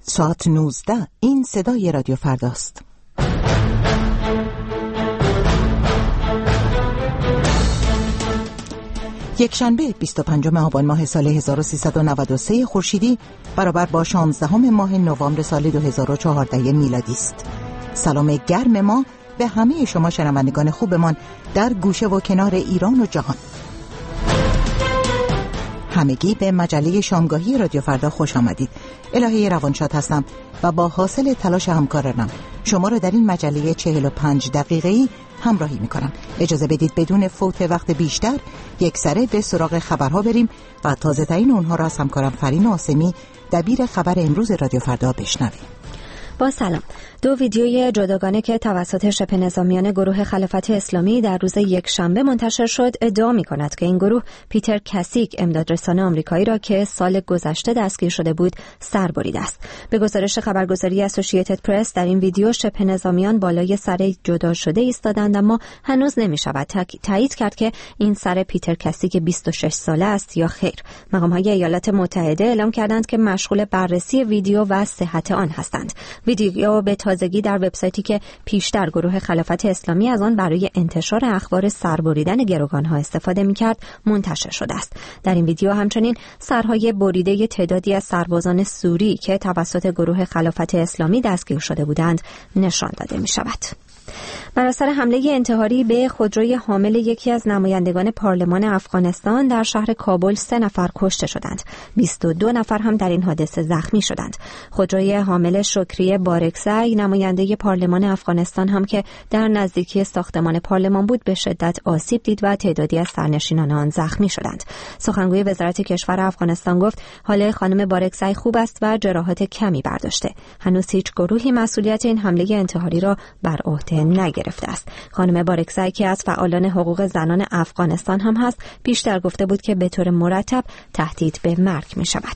ساعت 19. این صدای رادیو فرداست. یک شنبه 25 آبان ماه سال 1393 خورشیدی برابر با 16 ماه نوامبر سال 2014 میلادی است. سلام گرم ما به همه شما شنوندگان خوبمان در گوشه و کنار ایران و جهان. همگی به مجله شامگاهی رادیو فردا خوش آمدید. الهه روانشاد هستم و با حاصل تلاش همکارانم شما را در این مجله 45 دقیقه‌ای همراهی می‌کنم. اجازه بدید بدون فوت وقت بیشتر یک سره به سراغ خبرها بریم و تازه ترین اونها را از همکارم فرین آسمی دبیر خبر امروز رادیو فردا بشنویم. با سلام. 2 ویدیوی جداگانه که توسط شبه نظامیان گروه خلافت اسلامی در روز یکشنبه منتشر شد ادعا می‌کند که این گروه پیتر کسیک امدادرسان آمریکایی را که سال گذشته دستگیر شده بود سر بریده است. به گزارش خبرگزاری اسوسییتد پرس در این ویدیو شبه نظامیان بالای سر جدا شده ایستادند، اما هنوز نمی‌شود تایید کرد که این سر پیتر کسیک 26 ساله است یا خیر. مقام‌های ایالات متحده اعلام کردند که مشغول بررسی ویدیو و صحت آن هستند. ویدیو به تازگی در وبسایتی که پیشتر گروه خلافت اسلامی از آن برای انتشار اخبار سربریدن گروگان‌ها استفاده می‌کرد منتشر شده است. در این ویدیو همچنین سرهای بریده تعدادی از سربازان سوری که توسط گروه خلافت اسلامی دستگیر شده بودند نشان داده می‌شود. بر اثر حمله انتحاری به خودروی حامل یکی از نمایندگان پارلمان افغانستان در شهر کابل 3 نفر کشته شدند. 22 نفر هم در این حادثه زخمی شدند. خودروی حامل شکری بارکزی نماینده پارلمان افغانستان هم که در نزدیکی ساختمان پارلمان بود به شدت آسیب دید و تعدادی از سرنشینان آن زخمی شدند. سخنگوی وزارت کشور افغانستان گفت حال خانم بارکزی خوب است و جراحات کمی برداشته. هنوز هیچ گروهی مسئولیت این حمله انتحاری را بر عهده نگرفته است. خانم بارکزی که از فعالان حقوق زنان افغانستان هم هست پیشتر گفته بود که به طور مرتب تهدید به مرگ می شود.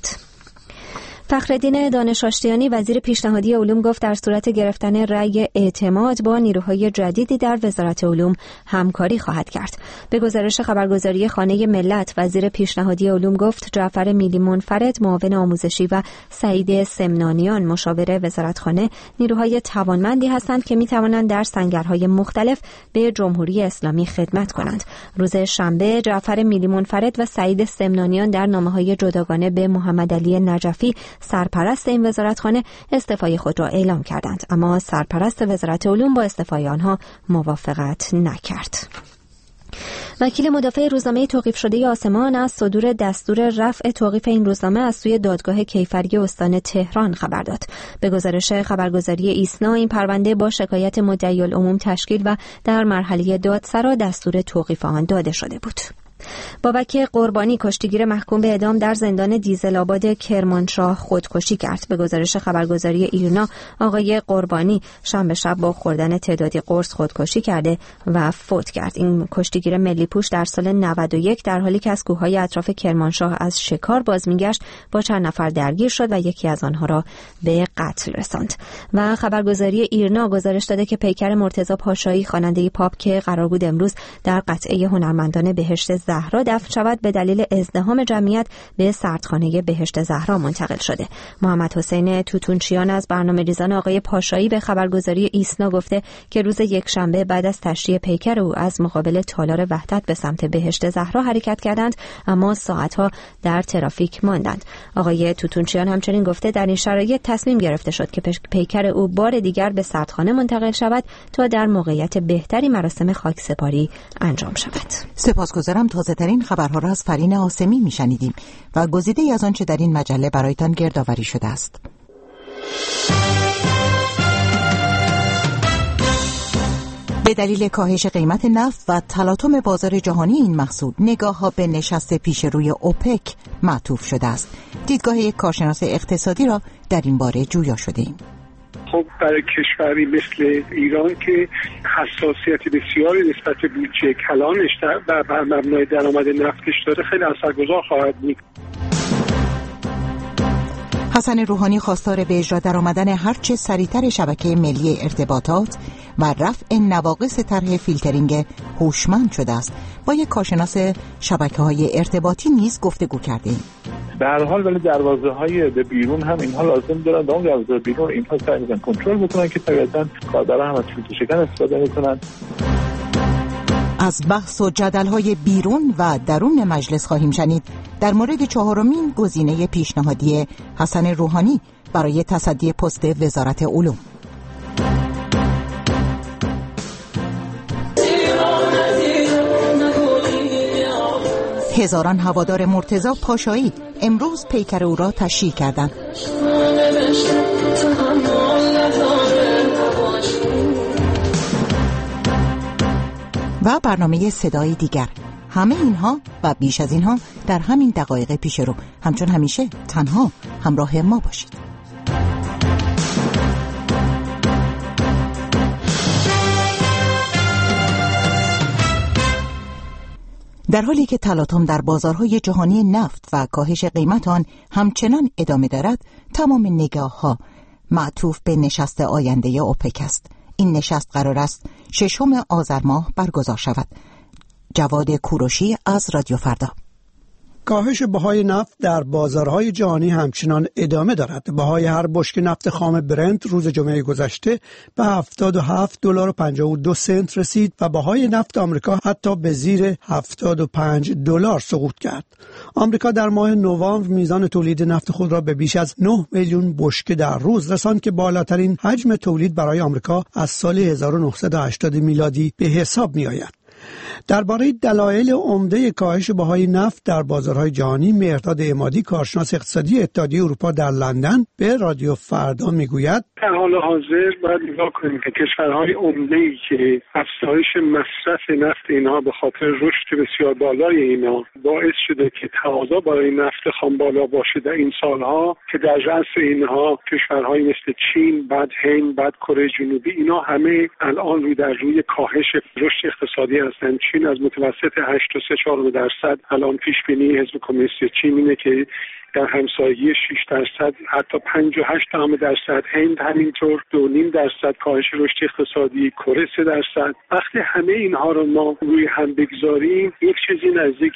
فخرالدین دانش آشتیانی وزیر پیشنهادی علوم گفت در صورت گرفتن رأی اعتماد با نیروهای جدیدی در وزارت علوم همکاری خواهد کرد. به گزارش خبرگزاری خانه ملت وزیر پیشنهادی علوم گفت جعفر میلی منفرد معاون آموزشی و سعید سمنانیان مشاور وزارتخانه نیروهای توانمندی هستند که می توانند در سنگرهای مختلف به جمهوری اسلامی خدمت کنند. روز شنبه جعفر میلی منفرد و سعید سمنانیان در نامه‌های جداگانه به محمد علی نجفی سرپرست این وزارتخانه استعفای خود را اعلام کردند، اما سرپرست وزارت علوم با استعفای آنها موافقت نکرد. وکیل مدافع روزنامه توقیف شده آسمان از صدور دستور رفع توقیف این روزنامه از سوی دادگاه کیفری استان تهران خبر داد. به گزارش خبرگزاری ایسنا این پرونده با شکایت مدعی العموم تشکیل و در مرحله دادسرا دستور توقیف آن داده شده بود. بابک قربانی کشتیگیر محکوم به اعدام در زندان دیزل آباد کرمانشاه خودکشی کرد. به گزارش خبرگزاری ایرنا آقای قربانی شنبه شب با خوردن تعدادی قرص خودکشی کرده و فوت کرد. این کشتیگیر ملی پوش در سال 91 در حالی که از کوههای اطراف کرمانشاه از شکار باز میگشت با چند نفر درگیر شد و یکی از آنها را به قتل رساند. و خبرگزاری ایرنا گزارش داده که پیکر مرتضی پاشایی خواننده پاپ که قرار بود امروز در قطعه هنرمندان بهشت زهرا دفن شود به دلیل ازدحام جمعیت به سردخانه بهشت زهرا منتقل شده. محمد حسین توتونچیان از برنامه‌ریزان آقای پاشایی به خبرگزاری ایسنا گفته که روز یکشنبه بعد از تشییع پیکر او از مقابل تالار وحدت به سمت بهشت زهرا حرکت کردند، اما ساعتها در ترافیک ماندند. آقای توتونچیان همچنین گفته در این شرایط تصمیم گرفته شد که پیکر او بار دیگر به سردخانه منتقل شود تا در موقعیت بهتری مراسم خاکسپاری انجام شود. سپاسگزارم. تازه ترین خبرها را از فرین آسمی میشنیدیم و گزیده‌ای از آنچه در این مجله برایتان گردآوری شده است. به دلیل کاهش قیمت نفت و تلاطم بازار جهانی این محصول، نگاه‌ها به نشست پیش روی اوپک معطوف شده است. دیدگاه یک کارشناس اقتصادی را در این باره جویا شده‌ایم. خب برای کشوری مثل ایران که حساسیت بسیاری نسبت به بودجه کلانش و بر مبنای درآمد نفتش داره خیلی اثرگذار خواهد بود. حسن روحانی خواستار به اجرا درآمدن هرچه سریعتر شبکه ملی ارتباطات و رفع نواقص طرح فیلترینگ هوشمند شده است. با یک کارشناس شبکه‌های ارتباطی نیز گفتگو کردیم. به هر حال ولی دروازه‌های به بیرون هم اینها لازم دارن، اون دروازه بیرون اینها سعی می‌کنن کنترل بکنن که طبیعتاً کاربرا هم از فیلتر شکن استفاده می‌کنن. از بحث و جدل‌های بیرون و درون مجلس خواهیم شنید در مورد چهارمین گزینه پیشنهادی حسن روحانی برای تصدی پست وزارت علوم. هزاران هوادار مرتضی پاشایی امروز پیکر او را تشییع کردند. و برنامه صدای دیگر. همه اینها و بیش از اینها در همین دقایق پیش رو. همچون همیشه تنها همراه ما باشید. در حالی که تلاطم در بازارهای جهانی نفت و کاهش قیمت آن همچنان ادامه دارد، تمام نگاه‌ها معطوف به نشست آینده اوپک است. این نشست قرار است 6 آذر ماه برگزار شود. جواد کوروشی از رادیو فردا. کاهش بهای نفت در بازارهای جهانی همچنان ادامه دارد. بهای هر بشکه نفت خام برنت روز جمعه گذشته به $77.52 رسید و بهای نفت آمریکا حتی به زیر $75 سقوط کرد. آمریکا در ماه نوامبر میزان تولید نفت خود را به بیش از 9 میلیون بشکه در روز رساند که بالاترین حجم تولید برای آمریکا از سال 1980 میلادی به حساب می آید. درباره دلایل عمده کاهش بهای نفت در بازارهای جهانی، مهرداد عمادی کارشناس اقتصادی اتحادیه اروپا در لندن به رادیو فردا میگوید در حال حاضر باید نگاه کنیم که کشورهای عمده‌ای که افزایش مصرف نفت اینها به خاطر رشد بسیار بالای اینا باعث شده که تقاضا برای نفت خام بالا باشه در این سالها، که در رأس اینها کشورهای مثل چین، بعد هند، بعد کره جنوبی، اینا همه الان روی کاهش رشد اقتصادی هستند. چین از متوسط 8.3% الان پیش بینی حزب کمونیست چین اینه که در همسایگی 6%، حتی 5.8%، هند همینطور 2.5% کاهش رشد اقتصادی، کره 3%. وقتی همه اینها رو ما روی هم بگذاریم، یک چیزی نزدیک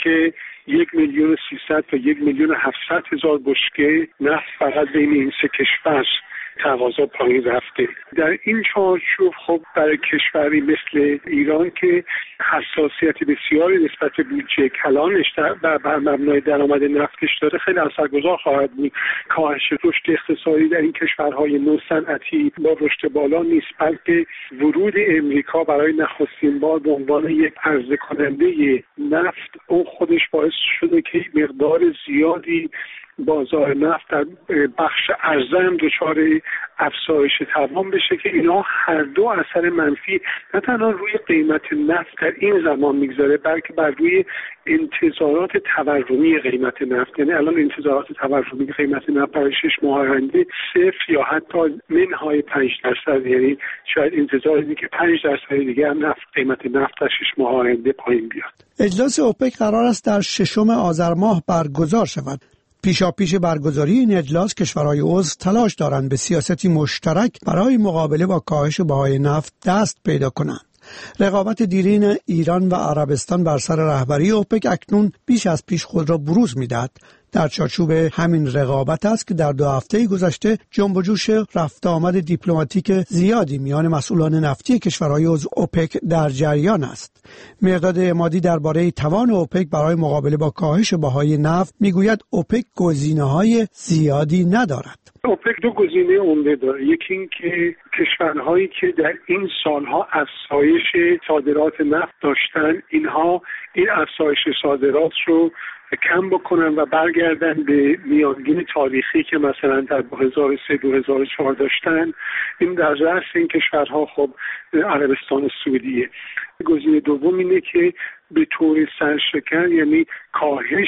1,300,000 تا 1,700,000 بشکه نفت فقط بین این سه کشور تقاضا پایین رفته. در این چارچوب خب برای کشوری مثل ایران که حساسیت بسیاری نسبت به بودجه کلانش و بر مبنای درآمد نفتش داره، خیلی اثرگذار خواهد بود. کاهش رشد اقتصادی در این کشورهای نوصنعتی با رشد بالا نیست، بلکه ورود امریکا برای نخستین بار به عنوان یک عرضه کننده نفت، اون خودش باعث شده که مقدار زیادی بازار نفت در بخش عرضه هم دچار افزایش توان بشه که اینا هر دو اثر منفی نه تنها روی قیمت نفت در این زمان میگذاره، بلکه بر روی انتظارات تورمی قیمت نفت. یعنی الان انتظارات تورمی قیمت نفت برای 6 ماه آینده 0 یا حتی منهای 5%، یعنی شاید انتظار اینه که 5% دیگه هم قیمت نفت در 6 ماه آینده پایین بیاد. اجلاس اوپک قرار است در 6 آذر ماه برگزار شود. پیشاپیش برگزاری این اجلاس کشورهای عضو تلاش دارند به سیاستی مشترک برای مقابله با کاهش بهای نفت دست پیدا کنند. رقابت دیرین ایران و عربستان بر سر رهبری اوپک اکنون بیش از پیش خود را بروز می‌دهد. در چارچوب همین رقابت است که در 2 هفته گذشته جنب و جوش رفت آمد دیپلماتیک زیادی میان مسئولان نفتی کشورهای عضو اوپک در جریان است. مهرداد عمادی درباره توان اوپک برای مقابله با کاهش بهای نفت میگوید اوپک گزینه‌های زیادی ندارد. اوپک 2 گزینه عمده داره. یکی این که کشورهایی که در این سالها افزایش صادرات نفت داشتن، اینها این افزایش صادرات رو کم بکنن و برگردن به میانگین تاریخی که مثلا در 2003-2004 داشتن. این در رأس این کشورها خب عربستان سعودیه. گزینه دوم اینه که به طور سرشکن، یعنی کاهش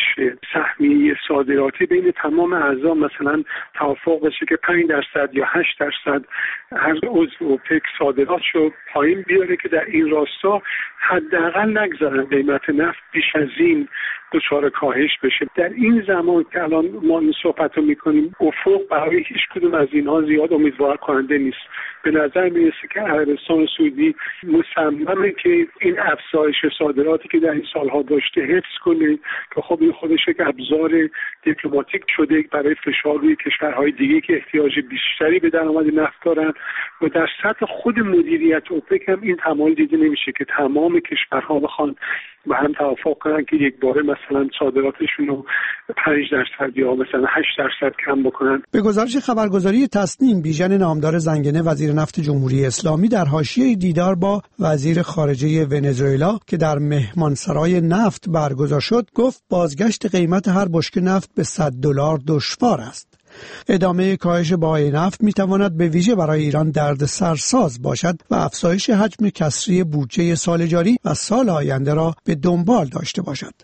سهمیه صادراتی بین تمام اعضا مثلا توافق بشه که 5% یا 8% هر عضو اوپک صادراتشو پایین بیاره که در این راستا حداقل نگذارن قیمت نفت بیش از این دچار کاهش بشه. در این زمان که الان ما این صحبت رو میکنیم افق برای هیچ کدوم از اینها زیاد امیدوار کننده نیست. به نظر میرسه که عربستان سعودی مصممه که این افزایش صادراتی که در این سالها داشته حفظ کنه که خب این خودش یک ابزار دیپلماتیک شده برای فشار روی کشورهای دیگه که احتیاج بیشتری به درآمد نفت دارن و در سطح خود مدیریت اوپک هم این تمایل دیده نمیشه که تمام کشورها بخوان با هم توافق کنن که یک باره مثلا صادراتشون رو 5% یا مثلا 8% کم بکنن. به گزارش خبرگزاری تسنیم، بیژن نامدار زنگنه وزیر نفت جمهوری اسلامی در حاشیه دیدار با وزیر خارجه ونزوئلا که در مهمانسرای نفت برگزار شد گفت بازگشت قیمت هر بشکه نفت به $100 دشوار است. ادامه کاهش بهای نفت میتواند به ویژه برای ایران دردسرساز باشد و افزایش حجم کسری بودجه سال جاری و سال آینده را به دنبال داشته باشد.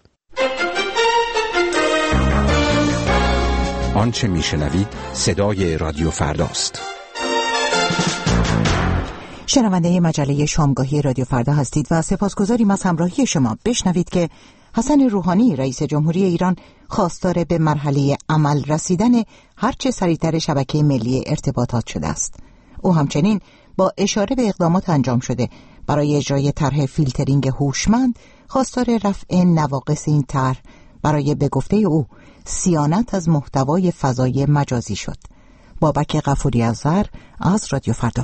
آنچه میشنوید صدای رادیو فرداست. شنونده مجله شامگاهی رادیو فردا هستید و سپاسگزاریم از همراهی شما. بشنوید که حسن روحانی رئیس جمهوری ایران خواستار به مرحله عمل رسیدن هرچه سریعتر شبکه ملی ارتباطات شده است. او همچنین با اشاره به اقدامات انجام شده برای اجرای طرح فیلترینگ هوشمند خواستار رفع نواقص این طرح برای به گفته او صیانت از محتوای فضای مجازی شد. بابک غفوری ازهر از رادیو فردا.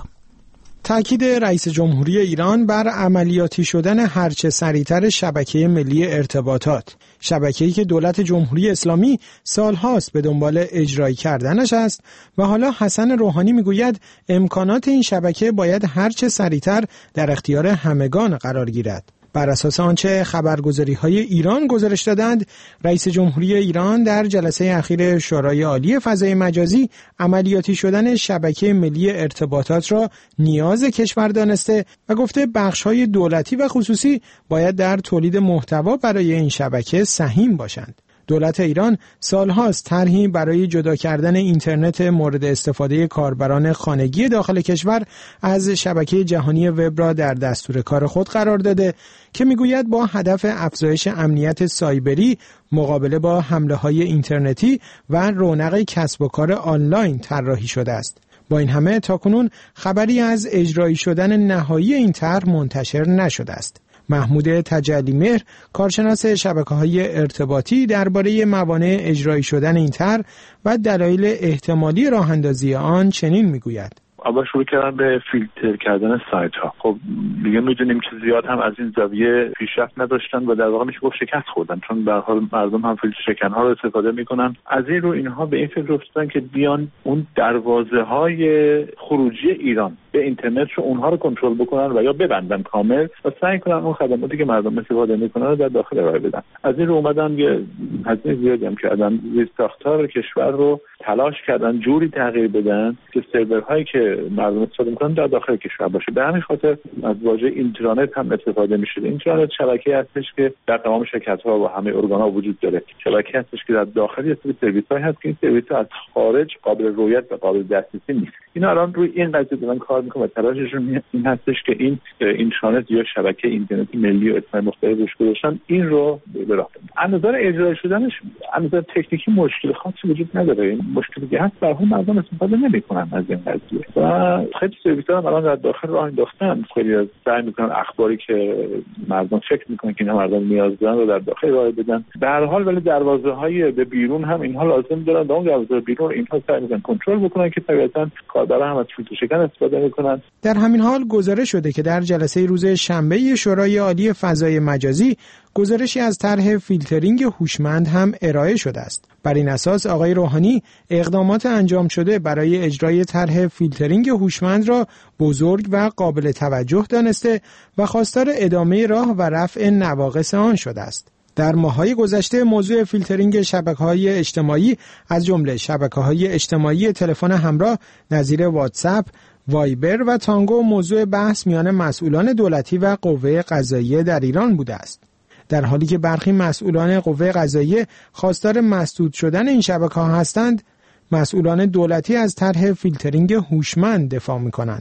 تأکید رئیس جمهوری ایران بر عملیاتی شدن هرچه سریعتر شبکه ملی ارتباطات، شبکه‌ای که دولت جمهوری اسلامی سالهاست به دنبال اجرایی کردنش است و حالا حسن روحانی میگوید امکانات این شبکه باید هرچه سریعتر در اختیار همگان قرار گیرد. بر اساس آنچه خبرگزاری‌های ایران گزارش دادند، رئیس جمهوری ایران در جلسه اخیر شورای عالی فضای مجازی عملیاتی شدن شبکه ملی ارتباطات را نیاز کشور دانسته و گفته بخش‌های دولتی و خصوصی باید در تولید محتوا برای این شبکه سهیم باشند. دولت ایران سالهاست طرحی برای جدا کردن اینترنت مورد استفاده کاربران خانگی داخل کشور از شبکه جهانی وب را در دستور کار خود قرار داده که میگوید با هدف افزایش امنیت سایبری، مقابله با حمله‌های اینترنتی و رونق کسب و کار آنلاین طراحی شده است. با این همه تاکنون خبری از اجرایی شدن نهایی این طرح منتشر نشده است. محمود تجلی‌مهر، کارشناس شبکه‌های ارتباطی، درباره موانع اجرایی شدن این طرح و دلایل احتمالی راه‌اندازی آن چنین میگوید: اول شروع کردن به فیلتر کردن سایت ها. خب دیگه میدونیم که زیاد هم از این زاویه پیشرفت نداشتن و در واقع میشه گفت شکست خوردن، چون به هر حال مردم هم فیلتر شکن ها رو استفاده میکنن. از این رو اینها به این فکر افتادن که بیان اون دروازه های خروجی ایران به اینترنت رو اونها رو کنترل بکنن و یا ببندن کامل و سعی کنن اون خدماتی که مردم استفاده میکنن رو در داخل ارائه بدن. از این رو اومدن یه هزینه زیادی هم کردن، ساختار کشور رو تلاش کردن جوری تغییر بدن که سرورهایی که مردم استفاده میکنن در داخل کشور باشه. به همین خاطر از واژه اینترنت هم استفاده میشه. اینترنت شبکه‌ای هستش که در تمام شرکت‌ها و همه ارگان‌ها وجود داره. شبکه‌ای هستش که در داخل یه سری سرویس‌هایی هست که این سرویس‌ها از خارج قابل رؤیت و قابل دسترسی نیست. اینا الان روی این قضیه دارن کار میکنن و تلاششون این هستش که این اینترنت یا شبکه اینترنتی ملی و اسمای مختلف روش گذاشتن این رو به راه بندازن. از نظر اجرایی شدنش از نظر تکنیکی مشکل خاصی وجود نداره. این مشکلی که هست برای مردم استفاده نمیکنن از این قضیه و خیلی سرویس‌ها هم الان در داخل راه انداختن. خیلی سعی میکنن اخباری که مردم فکر میکنن که اینا مردم نیاز دارن رو در داخل ارائه بدن. به هر حال ولی دروازه‌های به بیرون هم اینها لازم دارن. اون دروازه بیرون اینها سعی میکنن کنترل بکنن که طبیعتاً کاربران هم از فیلتر شکن استفاده میکنن. در همین حال گزارش شده که در جلسه روز شنبه شورای عالی فضای مجازی گزارشی از طرح فیلترینگ هوشمند هم ارائه شده است. بر این اساس آقای روحانی اقدامات انجام شده برای اجرای طرح فیلترینگ هوشمند را بزرگ و قابل توجه دانسته و خواستار ادامه راه و رفع نواقص آن شده است. در ماه‌های گذشته موضوع فیلترینگ شبکه‌های اجتماعی از جمله شبکه‌های اجتماعی تلفن همراه نظیر واتساپ، وایبر و تانگو موضوع بحث میان مسئولان دولتی و قوه قضاییه در ایران بوده است. در حالی که برخی مسئولان قوه قضاییه خواستار مسدود شدن این شبکه‌ها هستند، مسئولان دولتی از طرح فیلترینگ هوشمند دفاع می‌کنند.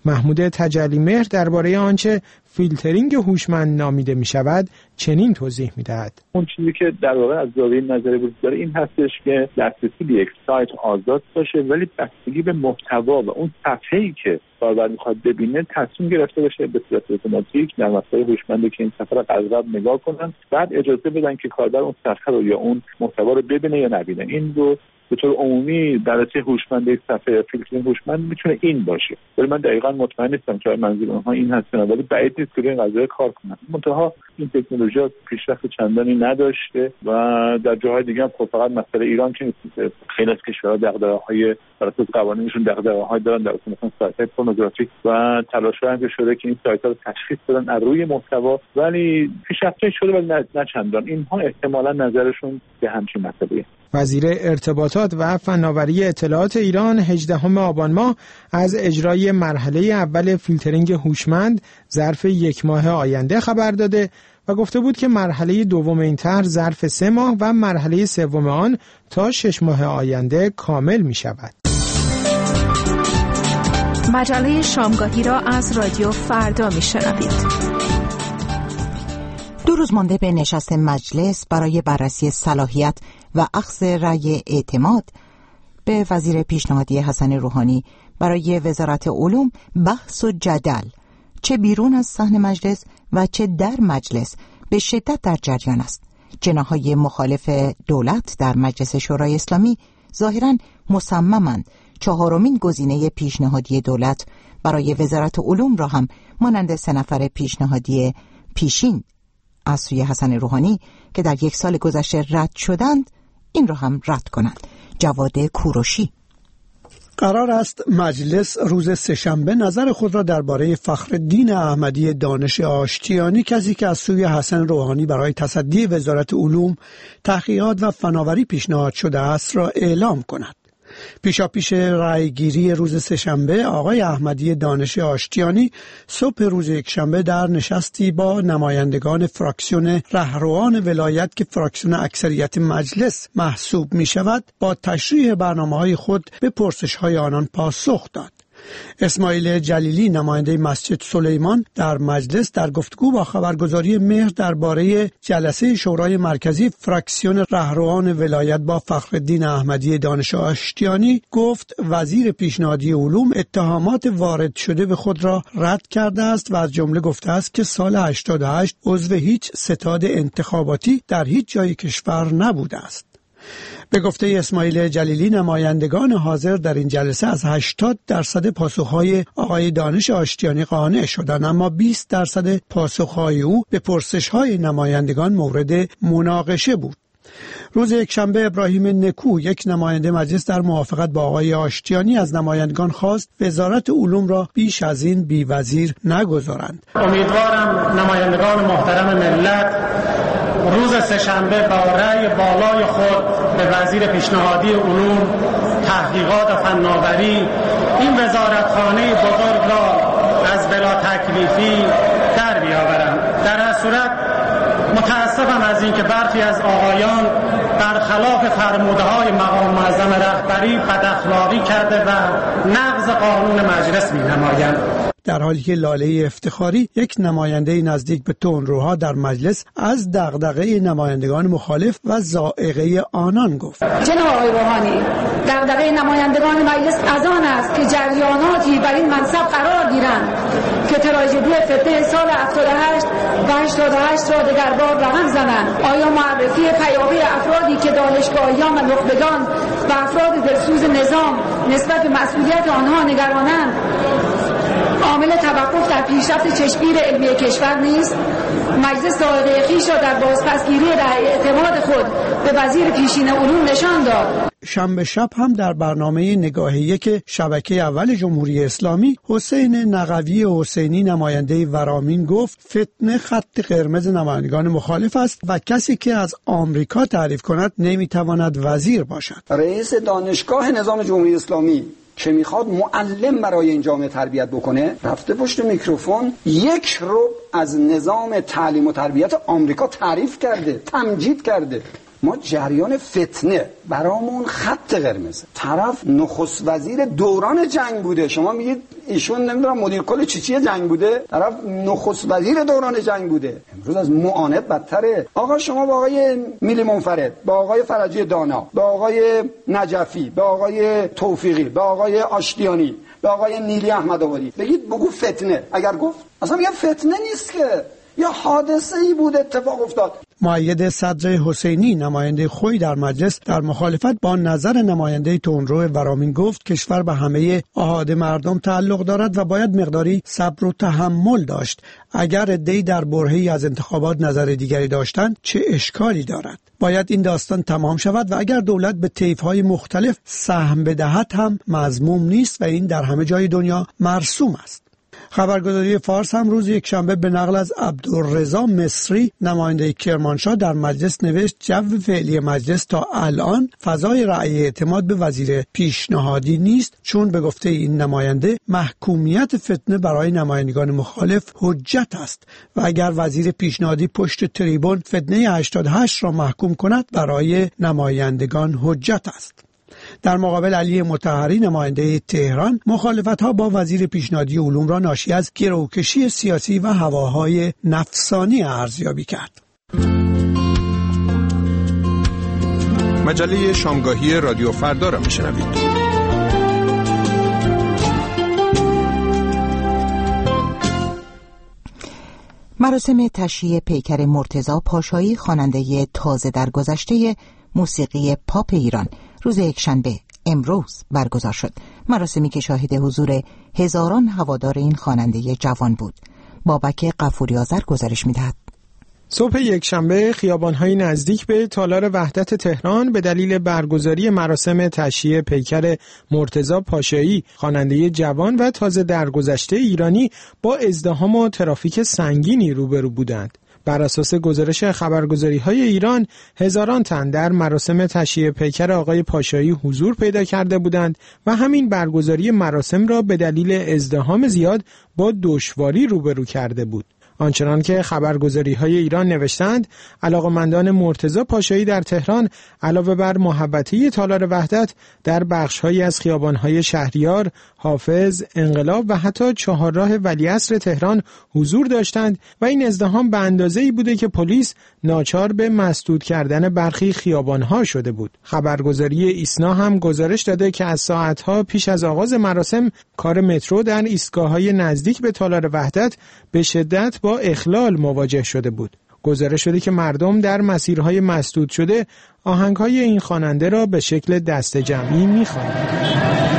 محمود تجلیمهر درباره آنچه فیلترینگ هوشمند نامیده می شود چنین توضیح می دهد. اون چیزی که در واقع از زاویه نظری وجود داره این هستش که دسترسی به یک سایت آزاد باشه، ولی بستگی به محتوا و اون صفحه‌ای که کاربر میخواد ببینه تصمیم گرفته باشه به صورت اتوماتیک در مسائل هوشمندی که این صفحه رو قرار نگاه کنن، بعد اجازه بدن که کاربر اون صفحه رو یا اون محتوا رو ببینه یا نبینه. این رو به طور عمومی بررسی هوشمند یک صفحه یا فیلترینگ هوشمند میتونه این باشه، ولی من دقیقاً مطمئن نیستم که منظور اونها این هست، ولی بعید نیست که این قضیه کار کنن. منتها این تکنولوژی پیشرفت چندانی نداشته و در جاهای دیگه هم خب فقط مسئله ایران که نیست، خیلی از کشورها دغدغه‌های بر اساس قوانینشون دغدغه‌های دارن در مثلا سایت‌های پورنوگرافیک و تلاش‌هایی هم شده که این سایت‌ها رو تشخیص بدن از روی محتوا، ولی پیشرفت شده ولی نه چندان. اینها احتمالاً نظرشون به همچین مسئله. وزیر ارتباطات و فناوری اطلاعات ایران 18 آبان ماه از اجرای مرحله اول فیلترینگ هوشمند ظرف 1 ماه آینده خبر داده و گفته بود که مرحله دوم این طرح ظرف 3 ماه و مرحله سوم آن تا 6 ماه آینده کامل می شود. مجله شامگاهی را از رادیو فردا می شنوید. 2 روز مانده به نشست مجلس برای بررسی صلاحیت و اخذ رأی اعتماد به وزیر پیشنهادی حسن روحانی برای وزارت علوم بحث و جدل چه بیرون از صحن مجلس و چه در مجلس به شدت در جریان است. جناح‌های مخالف دولت در مجلس شورای اسلامی ظاهراً مصممند 4مین گزینه پیشنهادی دولت برای وزارت علوم را هم مانند 3 نفر پیشنهادی پیشین از سوی حسن روحانی که در 1 سال گذشته رد شدند این را هم رد کنند. جواد کوروشی. قرار است مجلس روز سه‌شنبه نظر خود را درباره فخرالدین احمدی دانش آشتیانی، کسی که از سوی حسن روحانی برای تصدی وزارت علوم، تحقیقات و فناوری پیشنهاد شده است را اعلام کند. پیشاپیش رأیگیری روز سه‌شنبه آقای احمدی دانش آشتیانی صبح روز یکشنبه در نشستی با نمایندگان فراکسیون رهروان ولایت که فراکسیون اکثریت مجلس محسوب می شود با تشریح برنامه‌های خود به پرسش‌های آنان پاسخ داد. اسماعیل جلیلی نماینده مسجد سلیمان در مجلس در گفتگو با خبرگزاری مهر درباره جلسه شورای مرکزی فراکسیون رهروان ولایت با فخرالدین احمدی دانش آشتیانی گفت وزیر پیشنهادی علوم اتهامات وارد شده به خود را رد کرده است و از جمله گفته است که سال 88 عضو هیچ ستاد انتخاباتی در هیچ جای کشور نبوده است. به گفته اسماعیل جلیلی نمایندگان حاضر در این جلسه از 80% پاسخهای آقای دانش آشتیانی قانع شدند، اما 20% پاسخهای او به پرسشهای نمایندگان مورد مناقشه بود. روز یکشنبه ابراهیم نکو یک نماینده مجلس در موافقت با آقای آشتیانی از نمایندگان خواست وزارت علوم را بیش از این بی وزیر نگذارند. امیدوارم نمایندگان محترم ملت روز سه‌شنبه با رأی بالای خود به وزیر پیشنهادی علوم، تحقیقات و فناوری این وزارتخانه بزرگ را از بلا تکلیفی در بیاورند. در هر صورت متاسفم از اینکه برخی از آقایان برخلاف فرموده‌های مقام معظم رهبری بداخلاقی کرده و نقض قانون مجلس می‌نمایند. در حالی که لاله افتخاری یک نماینده نزدیک به تندروها در مجلس از دغدغه نمایندگان مخالف و ضائقه آنان گفت. جناب آقای روحانی، دغدغه نمایندگان مجلس از آن است که جریاناتی بر این منصب قرار گیرند که تراژدی فتنه سال 78 و 88 را دگربار رقم زنند. آیا معرفی پیاپی افرادی که دانشگاهیان و نخبگان و افراد دلسوز نظام نسبت به مسئولیت آنها نگرانند عامل توقف در پیشرفت چشمگیر علمی کشور نیست؟ مجلس ضائقه خویش را در بازپسگیری رأی اعتماد خود به وزیر پیشین علوم نشان داد. شنبه شب هم در برنامه نگاه یک شبکه اول جمهوری اسلامی حسین نقوی حسینی نماینده ورامین گفت فتنه خط قرمز نمایندگان مخالف است و کسی که از آمریکا تعریف کند نمیتواند وزیر باشد. رئیس دانشگاه نظام جمهوری اسلامی که میخواد معلم برای این جامعه تربیت بکنه رفته پشت میکروفون 1 ربع از نظام تعلیم و تربیت آمریکا تعریف کرده، تمجید کرده. ما جریان فتنه برامون خط قرمزه. طرف نخست وزیر دوران جنگ بوده، شما میگید ایشون نمیدونم مدیر کل چی جنگ بوده، طرف نخست وزیر دوران جنگ بوده. امروز از معاند بدتره. آقا شما با آقای میلی منفرد، با آقای فرجی دانا، با آقای نجفی، با آقای توفیقی، با آقای آشتیانی، با آقای نیلی احمدآبادی بگید بگو فتنه، اگر گفت اصلا میگه فتنه نیست که، یا حادثه ای بود اتفاق افتاد. مؤید صدر حسینی نماینده خوی در مجلس در مخالفت با نظر نماینده تندرو ورامین گفت کشور به همه احاد مردم تعلق دارد و باید مقداری صبر و تحمل داشت. اگر عده‌ای در برهه‌ای از انتخابات نظر دیگری داشتند چه اشکالی دارد؟ باید این داستان تمام شود و اگر دولت به طیف‌های مختلف سهم بدهد هم مذموم نیست و این در همه جای دنیا مرسوم است. خبرگزاری فارس هم روز یکشنبه به نقل از عبدالرضا مصری نماینده کرمانشاه در مجلس نوشت جو فعلی مجلس تا الان فضای رأی اعتماد به وزیر پیشنهادی نیست، چون به گفته این نماینده محکومیت فتنه برای نمایندگان مخالف حجت است و اگر وزیر پیشنهادی پشت تریبون فتنه 88 را محکوم کند برای نمایندگان حجت است. در مقابل علی مطهری نماینده تهران مخالفت‌ها با وزیر پیشنهادی علوم را ناشی از گروکشی سیاسی و هواهای نفسانی ارزیابی کرد. مجله شامگاهی رادیو فردا را میشنوید. مراسم تشییع پیکر مرتضی پاشایی خواننده تازه درگذشته موسیقی پاپ ایران روز یکشنبه امروز برگزار شد. مراسمی که شاهد حضور هزاران هوادار این خواننده جوان بود. بابک غفوری آذر گزارش می‌دهد. صبح یکشنبه خیابان‌های نزدیک به تالار وحدت تهران به دلیل برگزاری مراسم تشییع پیکر مرتضی پاشایی خواننده جوان و تازه درگذشته ایرانی با ازدحام و ترافیک سنگینی روبرو بودند. بر اساس گزارش خبرگزاری‌های ایران، هزاران تن در مراسم تشییع پیکر آقای پاشایی حضور پیدا کرده بودند و همین برگزاری مراسم را به دلیل ازدحام زیاد با دشواری روبرو کرده بود. آنچنان که خبرگزاری‌های ایران نوشتند، علاقه‌مندان مرتضی پاشایی در تهران علاوه بر محوطه تالار وحدت در بخش‌هایی از خیابان‌های شهریار، حافظ، انقلاب و حتی چهارراه ولیعصر تهران حضور داشتند و این ازدحام به اندازه‌ای بوده که پلیس ناچار به مسدود کردن برخی خیابان‌ها شده بود. خبرگزاری ایسنا هم گزارش داده که از ساعت‌ها پیش از آغاز مراسم کار مترو در ایستگاه‌های نزدیک به تالار وحدت به شدت با اخلال مواجه شده بود. گزارش شده که مردم در مسیرهای مسدود شده آهنگ‌های این خواننده را به شکل دسته جمعی می‌خواندند.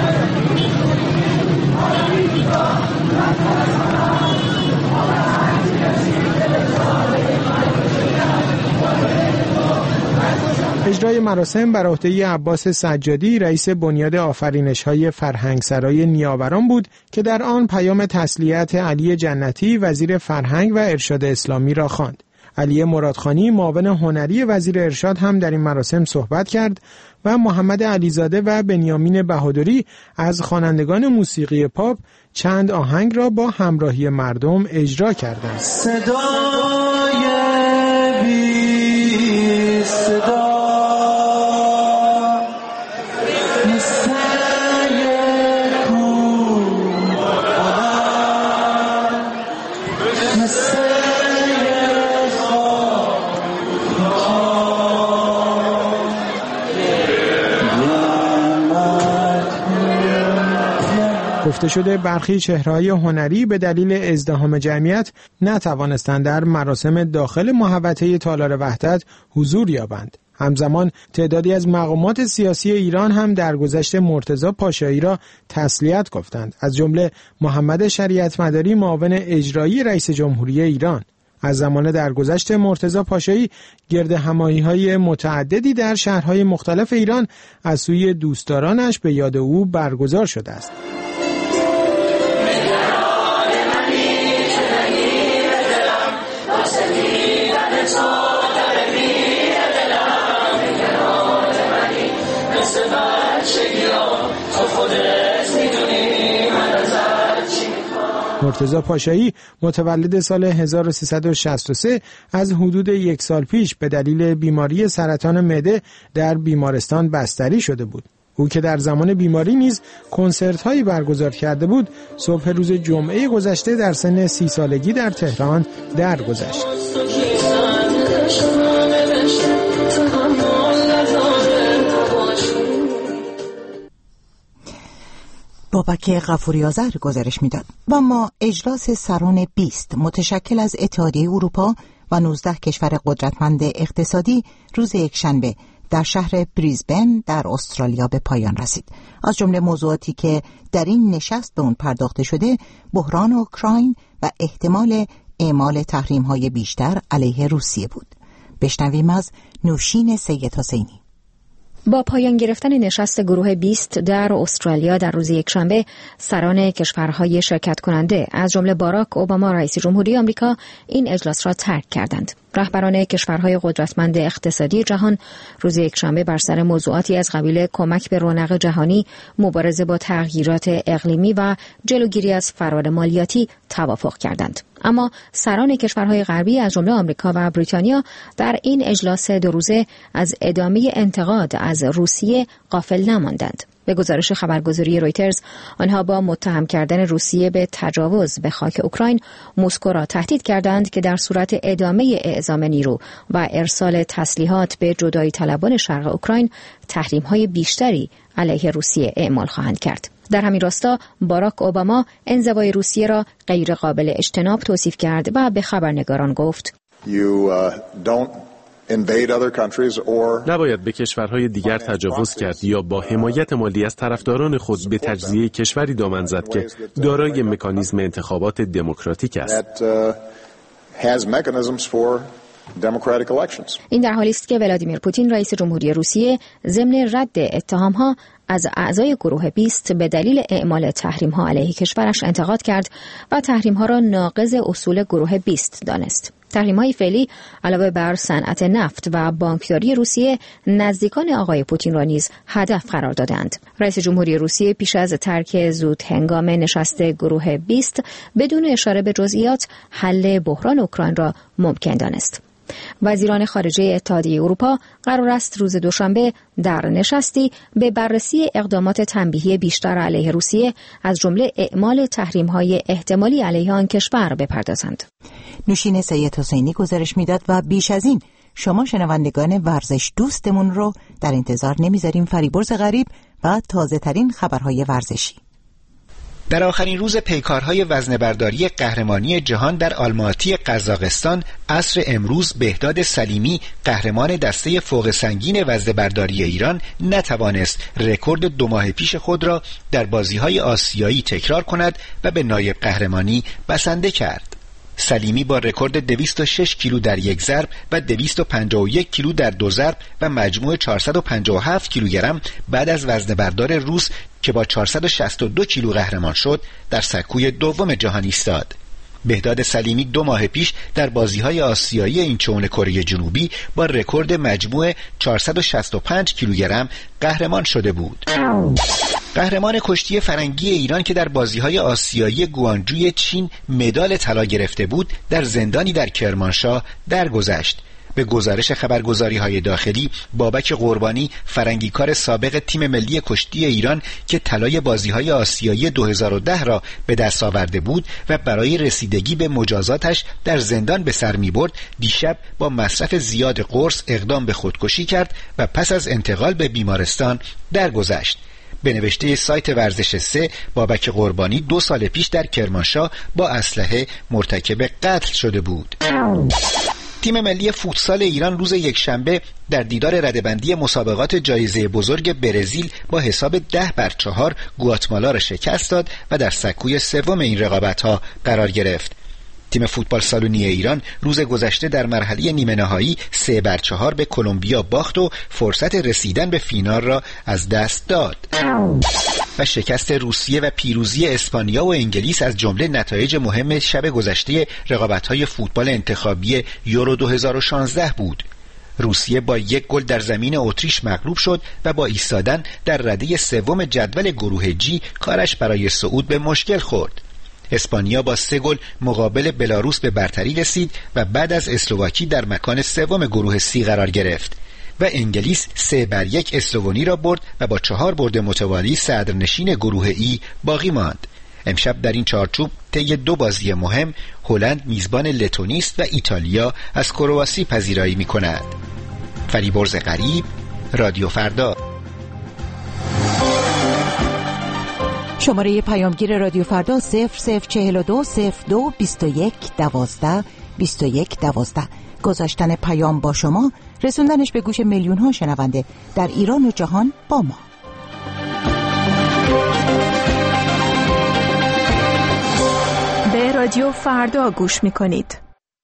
اجرای مراسم بر عهده عباس سجادی رئیس بنیاد آفرینش‌های فرهنگسرای نیاوران بود که در آن پیام تسلیت علی جنتی وزیر فرهنگ و ارشاد اسلامی را خواند. علی مرادخانی معاون هنری وزیر ارشاد هم در این مراسم صحبت کرد و محمد علیزاده و بنیامین بهادری از خوانندگان موسیقی پاپ چند آهنگ را با همراهی مردم اجرا کردند. صدای بی صدا گفته شده برخی چهره‌های هنری به دلیل ازدحام جمعیت نتوانستند در مراسم داخل محوطه تالار وحدت حضور یابند. همزمان تعدادی از مقامات سیاسی ایران هم درگذشت مرتضی پاشایی را تسلیت گفتند، از جمله محمد شریعت مداری معاون اجرایی رئیس جمهوری ایران. از زمان درگذشت مرتضی پاشایی گرد همایی‌های متعددی در شهرهای مختلف ایران از سوی دوستدارانش به یاد او برگزار شده است. مرتضی پاشایی متولد سال 1363 از حدود 1 سال پیش به دلیل بیماری سرطان معده در بیمارستان بستری شده بود. او که در زمان بیماری نیز کنسرت‌هایی برگزار کرده بود، صبح روز جمعه گذشته در سن 30 سالگی در تهران درگذشت. بابک غفوری آذر گزارش میداد. و ما اجلاس سران 20 متشکل از اتحادیه اروپا و 19 کشور قدرتمند اقتصادی روز یکشنبه در شهر بریزبن در استرالیا به پایان رسید. از جمله موضوعاتی که در این نشست به اون پرداخته شده، بحران اوکراین و احتمال اعمال تحریم‌های بیشتر علیه روسیه بود. بشنویم از نوشین سید حسینی. با پایان گرفتن نشست گروه 20 در استرالیا در روز یکشنبه، سران کشورهای شرکت کننده از جمله باراک اوباما رئیس جمهوری آمریکا این اجلاس را ترک کردند. رهبران کشورهای قدرتمند اقتصادی جهان روز یکشنبه بر سر موضوعاتی از قبیل کمک به رونق جهانی، مبارزه با تغییرات اقلیمی و جلوگیری از فرار مالیاتی توافق کردند. اما سران کشورهای غربی از جمله آمریکا و بریتانیا در این اجلاس 2 روزه از ادامه انتقاد از روسیه غافل نماندند. به گزارش خبرگزاری رویترز، آنها با متهم کردن روسیه به تجاوز به خاک اوکراین، مسکو را تهدید کردند که در صورت ادامه اعزام نیرو و ارسال تسلیحات به جدایی طلبان شرق اوکراین، تحریم‌های بیشتری علیه روسیه اعمال خواهند کرد. در همین راستا باراک اوباما انزوای روسیه را غیر قابل اجتناب توصیف کرد و به خبرنگاران گفت: نباید به کشورهای دیگر تجاوز کرد یا با حمایت مالی از طرفداران خود به تجزیه کشوری دامن زد که دارای مکانیزم انتخابات دموکراتیک است. این در حالی است که ولادیمیر پوتین رئیس جمهوری روسیه ضمن رد اتهام‌ها از اعضای گروه 20 به دلیل اعمال تحریم‌ها علیه کشورش انتقاد کرد و تحریم‌ها را ناقض اصول گروه 20 دانست. تحریم‌های فعلی علاوه بر صنعت نفت و بانکداری روسیه، نزدیکان آقای پوتین را نیز هدف قرار دادند. رئیس جمهوری روسیه پیش از ترک زود هنگام نشست گروه 20 بدون اشاره به جزئیات حل بحران اوکراین را ممکن دانست. وزیران خارجه اتحادیه اروپا قرار است روز دوشنبه در نشستی به بررسی اقدامات تنبیهی بیشتر علیه روسیه از جمله اعمال تحریم‌های احتمالی علیه آن کشور بپردازند. نوشین سید حسینی گزارش میداد و بیش از این شما شنوندگان ورزش دوستمون رو در انتظار نمیذاریم. فریبرز غریب و تازه ترین خبرهای ورزشی. در آخرین روز پیکارهای وزنه‌برداری قهرمانی جهان در آلماتی قزاقستان، عصر امروز بهداد سلیمی، قهرمان دسته فوق سنگین وزنه‌برداری ایران، نتوانست رکورد 2 ماه پیش خود را در بازی‌های آسیایی تکرار کند و به نایب قهرمانی بسنده کرد. سلیمی با رکورد 206 کیلو در یک ضرب و 251 کیلو در 2 ضرب و مجموع 457 کیلوگرم بعد از وزنه‌بردار روس که با 462 کیلو قهرمان شد، در سکوی دوم جهان ایستاد. بهداد سلیمی 2 ماه پیش در بازی‌های آسیایی اینچون کره جنوبی با رکورد مجموع 465 کیلوگرم قهرمان شده بود. قهرمان کشتی فرنگی ایران که در بازی‌های آسیایی گوانجوی چین مدال طلا گرفته بود، در زندانی در کرمانشاه درگذشت. به گزارش خبرگزاری‌های داخلی، بابک قربانی، فرنگیکار سابق تیم ملی کشتی ایران که طلای بازی‌های آسیایی 2010 را به دست آورده بود و برای رسیدگی به مجازاتش در زندان به سر می‌برد، دیشب با مصرف زیاد قرص اقدام به خودکشی کرد و پس از انتقال به بیمارستان درگذشت. به نوشته سایت ورزش 3، بابک قربانی 2 سال پیش در کرمانشاه با اسلحه مرتکب قتل شده بود. تیم ملی فوتسال ایران روز یکشنبه در دیدار رده‌بندی مسابقات جایزه بزرگ برزیل با حساب 10-4 گواتمالا را شکست داد و در سکوی سوم این رقابت‌ها قرار گرفت. تیم فوتبال سالونی ایران روز گذشته در مرحله نیمه نهایی 3-4 به کلمبیا باخت و فرصت رسیدن به فینال را از دست داد. و شکست روسیه و پیروزی اسپانیا و انگلیس از جمله نتایج مهم شب گذشته رقابت‌های فوتبال انتخابی یورو 2016 بود. روسیه با 1 گل در زمین اتریش مغلوب شد و با ایستادن در رده سوم جدول گروه جی کارش برای صعود به مشکل خورد. اسپانیا با 3 گل مقابل بلاروس به برتری رسید و بعد از اسلواکی در مکان سوم گروه C قرار گرفت و انگلیس 3-1 اسلوونی را برد و با 4 برد متوالی صدرنشین گروه E باقی ماند. امشب در این چارچوب طی 2 بازی مهم هلند میزبان لتونی است و ایتالیا از کرواسی پذیرایی می‌کند. فریبرز غریب، رادیو فردا. شماره پیامگیر رادیو فردا 0042 02 21 12 21 12. گذاشتن پیام با شما، رسوندنش به گوش میلیون ها شنونده در ایران و جهان با ما. به رادیو فردا گوش میکنید.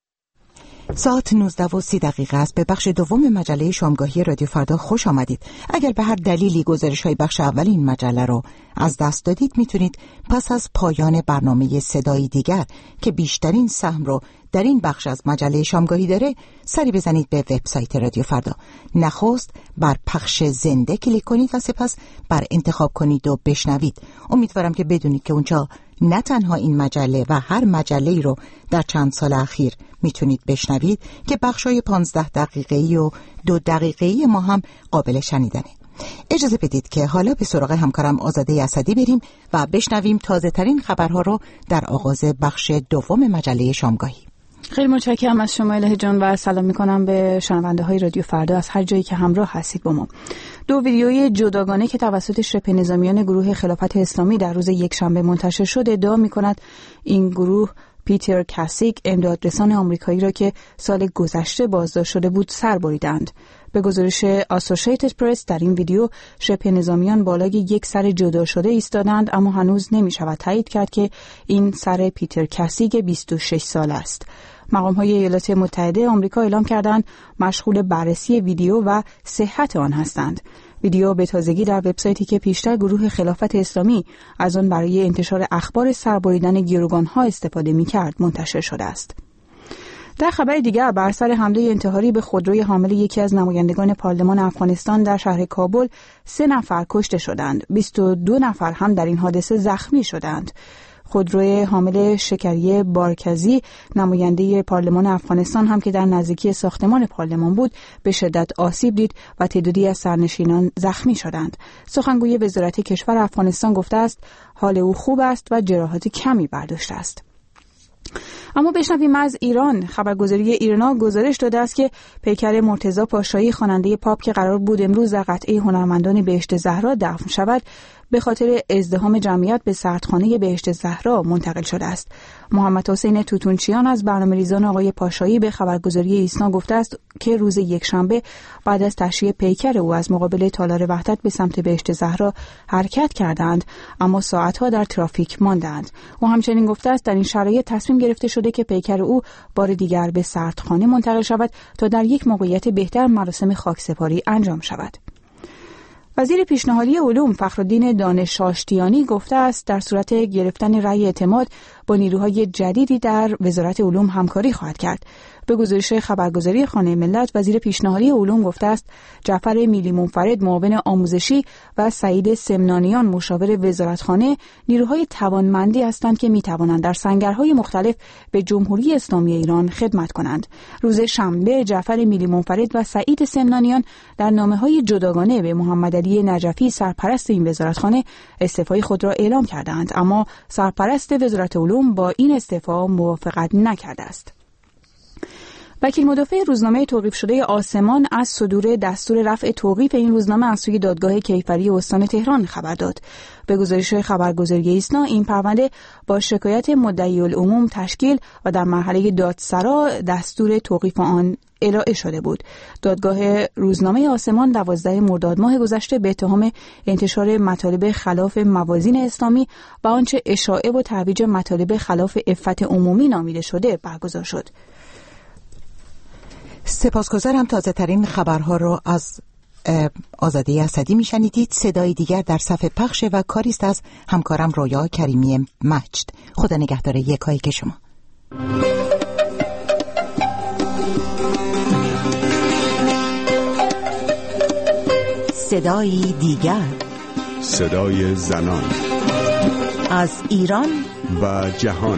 ساعت 19:30 است. به بخش دوم مجله شامگاهی رادیو فردا خوش آمدید. اگر به هر دلیلی گزارش‌های بخش اول این مجله رو از دست دادید، میتونید پس از پایان برنامه صدایی دیگر که بیشترین سهم رو در این بخش از مجله شامگاهی داره سری بزنید به وبسایت رادیو فردا. نخست بر پخش زنده کلیک کنید و سپس بر انتخاب کنید و بشنوید. امیدوارم که بدونید که اونجا نه تنها این مجله و هر مجله‌ای رو در چند سال اخیر میتونید بشنوید که بخشای 15 دقیقه‌ای و 2 دقیقه‌ای ما هم قابل شنیدنه. اجازه بدید که حالا به سراغ همکارم آزاده اسدی بریم و بشنویم تازه ترین خبرها رو در آغاز بخش دوم مجله شامگاهی. خیلی متشکرم از شما الهه جان و سلام میکنم به شنونده های رادیو فردا از هر جایی که همراه هستید با ما. 2 ویدیوی جداگانه که توسط شبه نظامیان گروه خلافت اسلامی در روز یکشنبه منتشر شد ادعا میکند این گروه پیتر کاسیک، امدادرسان آمریکایی را که سال گذشته بازداشت شده بود سر بریدند. به گزارش آسوشیتد پرس در این ویدیو شبه نظامیان بالای یک سر جدا شده ایستادند، اما هنوز نمی‌شود تایید کرد که این سر پیتر کاسیک 26 سال است. مقام‌های ایالات متحده آمریکا اعلام کردند مشغول بررسی ویدیو و صحت آن هستند. ویدیو به تازگی در وبسایتی که پیشتر گروه خلافت اسلامی از آن برای انتشار اخبار سربریدن گروگان‌ها استفاده می‌کرد منتشر شده است. در خبر دیگر، بر سر حمله انتحاری به خودروی حامل یکی از نمایندگان پارلمان افغانستان در شهر کابل 3 نفر کشته شدند. 22 نفر هم در این حادثه زخمی شدند. خودروی حامل شکریه بارکزی، نماینده پارلمان افغانستان هم که در نزدیکی ساختمان پارلمان بود، به شدت آسیب دید و تعدادی از سرنشینان زخمی شدند. سخنگوی وزارت کشور افغانستان گفته است حال او خوب است و جراحات کمی برداشته است. اما بشنویم از ایران. خبرگزاری ایرنا گزارش داده است که پیکر مرتضی پاشایی، خواننده پاپ که قرار بود امروز در قطعه هنرمندان بهشت زهرا دفن شود، به خاطر ازدحام جمعیت به سردخانه بهشت زهرا منتقل شده است. محمد حسین توتونچیان از برنامه‌ریزان آقای پاشایی به خبرگزاری ایسنا گفته است که روز یکشنبه بعد از تشییع پیکر او از مقابل تالار وحدت به سمت بهشت زهرا حرکت کردند، اما ساعتها در ترافیک ماندند. او همچنین گفته است در این شرایط تصمیم گرفته شده که پیکر او بار دیگر به سردخانه منتقل شود تا در یک موقعیت بهتر مراسم خاکسپاری انجام شود. وزیر پیشنهادی علوم فخرالدین دانش آشتیانی گفته است در صورت گرفتن رأی اعتماد با نیروهای جدیدی در وزارت علوم همکاری خواهد کرد. به گزارش خبرگزاری خانه ملت، وزیر پیشنهادی علوم گفته است جعفر میلی منفرد معاون آموزشی و سعید سمنانیان مشاور وزارتخانه نیروهای توانمندی هستند که میتوانند در سنگرهای مختلف به جمهوری اسلامی ایران خدمت کنند. روز شنبه جعفر میلی منفرد و سعید سمنانیان در نامه‌های جداگانه به محمد علی نجفی سرپرست این وزارتخانه استعفای خود را اعلام کردند، اما سرپرست وزارت علوم با این استعفا موافقت نکرده است. وکیل مدافع روزنامه توقیف شده آسمان از صدور دستور رفع توقیف این روزنامه از سوی دادگاه کیفری استان تهران خبر داد. به گزارش خبرگزاری ایسنا این پرونده با شکایت مدعی العموم تشکیل و در مرحله دادسرا دستور توقیف آن ارائه شده بود. دادگاه روزنامه آسمان 12 مرداد ماه گذشته به اتهام انتشار مطالب خلاف موازین اسلامی و آنچه اشاعه و ترویج مطالب خلاف عفت عمومی نامیده شده برگزار شد. سپاسگزارم. تازه ترین خبرها رو از آزاده اسدی میشنیدید. صدای دیگر در صفحه پخش و کاریست از همکارم رویا کریمی مجد. خدا نگهدار یکایی که شما. صدای دیگر، صدای زنان، از ایران و جهان.